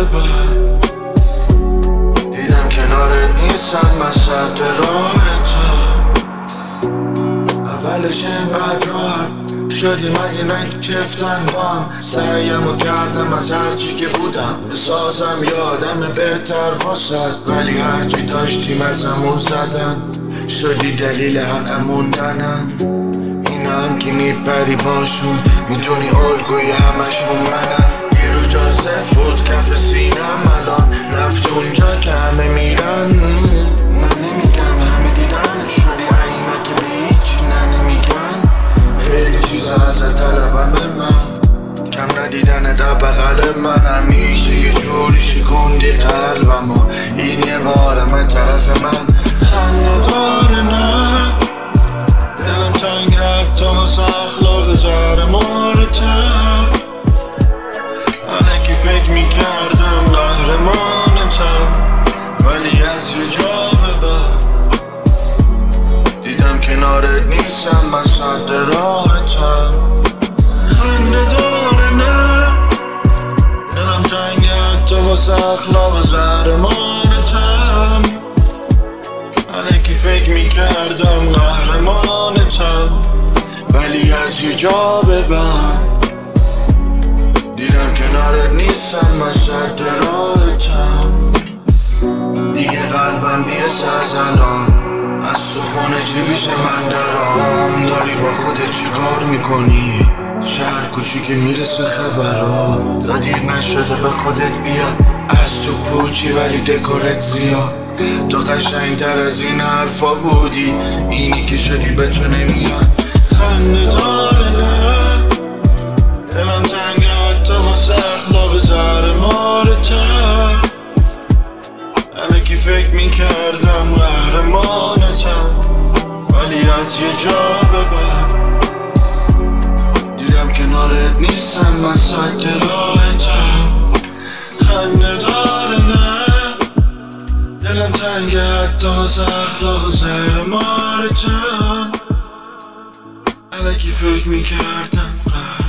بعد دیدم کنارت نیستم وسط راه تو. اولش اینقدر راحت شدیم از اینایی که کفتن با هم. سعیمو کردم از هرچی که بودم بسازم یادم بهتر واسد، ولی هرچی داشتیم از همون زدن شدی دلیل حق موندنم. اینا هم که میپری باشون میدونی الگوی همشون منم. بیرو جازف بود کف سینم الان رفت اونجا که همه میرن. من نمیگم همه دیدن شدی اینا که به هیچ نمیگن. خیلی چیزا از طلبم به من کم ندیدن در بغل من. همیشه یه جوری شکوندی قلبم و این یه بارم طرف من. خنده داره نه دلم تنگ حتی واسه اخلاق زهر مارتم. الکی فکر میکردم قهرمانتم، ولی از یه جا به بعد دیدم کنارت نیستم وسط راهتم. خنده داره نه دلم تنگ حتی واسه اخلاق زهر مارتم. الکی فکر میکردم قهرمانتم، ولی از یه جا به بعد دیدم کنارت نیستم وسط راهتم. دیگه قلبم بیست از الان از تو خونه چی بیشه من درام. داری با خودت چی کار میکنی؟ شهر کوچیک میرسه خبرها تا دیر نشده به خودت بیا. از تو پوچی ولی دکورت زیاد. تو قشنگتر از این حرفا بودی، اینی که شدی به تو نمیاد. خنده داره نه دلم تنگ حتی واسه اخلاق زهر مارتم. الکی فکر میکردم قهرمانتم، ولی از یه جا به بعد دیدم کنارت نیستم وسط راهتم. خنده داره نه دلم تنگ حتی واسه اخلاق زهر مارتم. الکی فکر میکردم